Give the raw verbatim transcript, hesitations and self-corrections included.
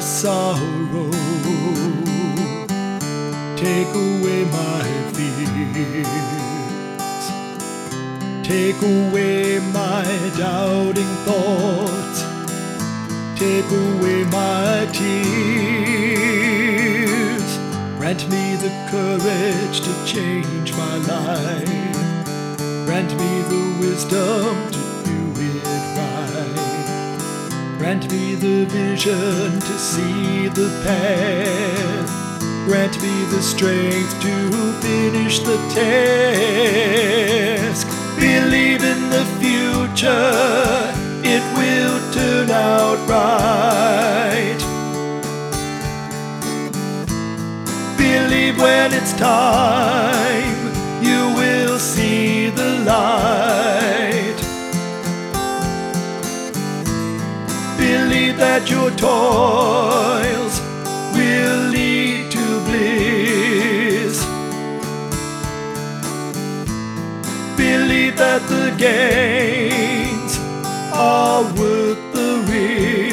sorrow, take away my fears, take away my doubting thoughts, take away my tears. Grant me the courage to change my life, grant me the wisdom to do it right, grant me the vision to see the path, grant me the strength to finish the task. Believe in the future, it will turn out right. Believe when it's time, you will see the light. Believe that your toils will lead to bliss. Believe that the gains are worth the risk.